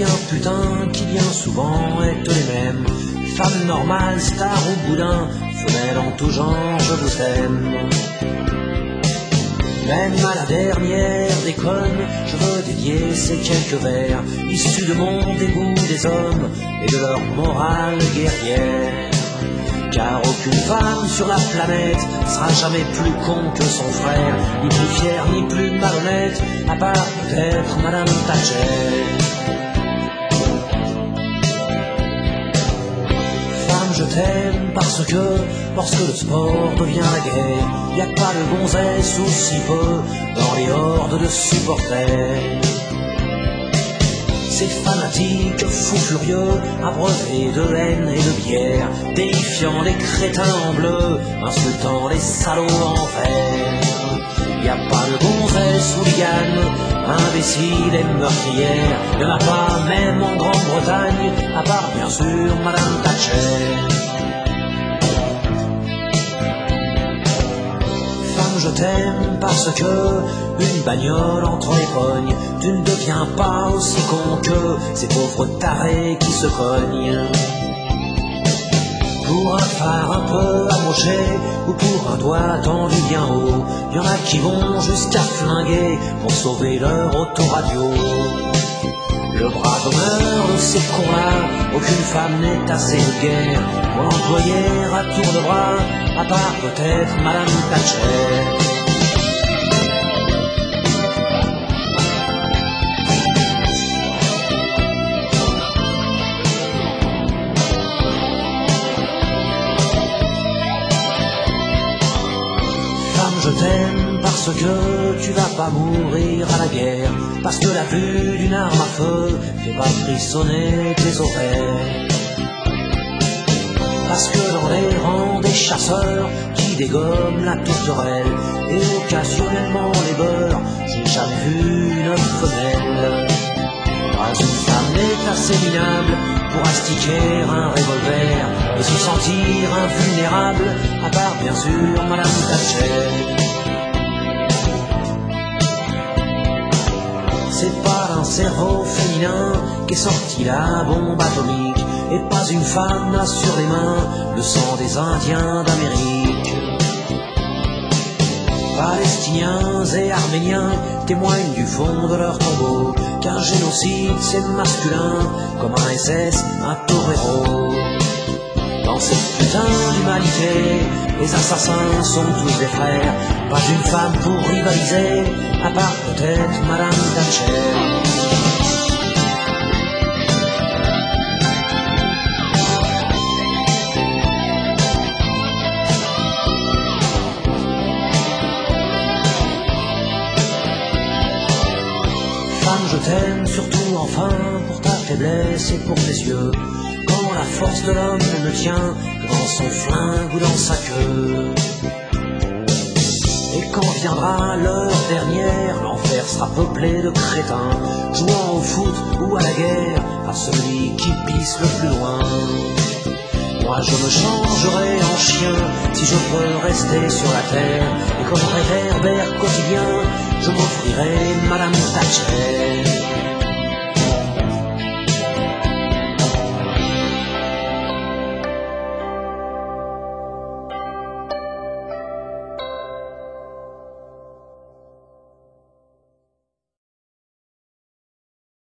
bien putain qui bien souvent est les mêmes. Femme normale, star ou boudin, femelle en tout genre, je vous aime. Même à la dernière déconne, je veux dédier ces quelques vers issus de mon dégoût des hommes et de leur morale guerrière. Car aucune femme sur la planète sera jamais plus con que son frère, ni plus fière ni plus malhonnête, à part peut-être Madame Thatcher. Femme, je t'aime parce que lorsque le sport devient la guerre, y a pas de gonzesse ou si peu dans les hordes de supporters. Ces fanatiques fous furieux, abreuvés de haine et de bière, déifiant les crétins en bleu, insultant les salauds en vert. Y a pas de gonzesse ou ligane, imbécile et meurtrière, y'en a pas même en Grande-Bretagne, à part bien sûr Madame Thatcher. Je t'aime parce que une bagnole entre les pognes, tu ne deviens pas aussi con que ces pauvres tarés qui se cognent. Pour un phare un peu amoché ou pour un doigt tendu bien haut, y en a qui vont jusqu'à flinguer pour sauver leur autoradio. Le bras d'honneur de ces cons-là, aucune femme n'est assez de guerre pour l'employer à tour de bras, à part peut-être Madame Thatcher. Je t'aime parce que tu vas pas mourir à la guerre, parce que la vue d'une arme à feu fait pas frissonner tes oreilles, parce que dans les rangs des chasseurs qui dégomment la tourterelle et occasionnellement les beurres, j'ai jamais vu une femelle. Pas une femme n'est assez minable pour astiquer un revolver et se sentir invulnérable, à part bien sûr Madame Thatcher. C'est pas d'un cerveau féminin qu'est sortie la bombe atomique, et pas une femme n'a sur les mains le sang des Indiens d'Amérique. Palestiniens et Arméniens témoignent du fond de leur tombeau qu'un génocide c'est masculin, comme un SS, un torero. Dans cette putain d'humanité, les assassins sont tous des frères, pas une femme pour rivaliser, à part peut-être Madame Thatcher. Je t'aime surtout enfin pour ta faiblesse et pour tes yeux, quand la force de l'homme ne tient que dans son flingue ou dans sa queue. Et quand viendra l'heure dernière, l'enfer sera peuplé de crétins, jouant au foot ou à la guerre, à celui qui pisse le plus loin. Moi je me changerai en chien si je peux rester sur la terre, et comme réverbère quotidien, je m'offrirai Madame Thatcher.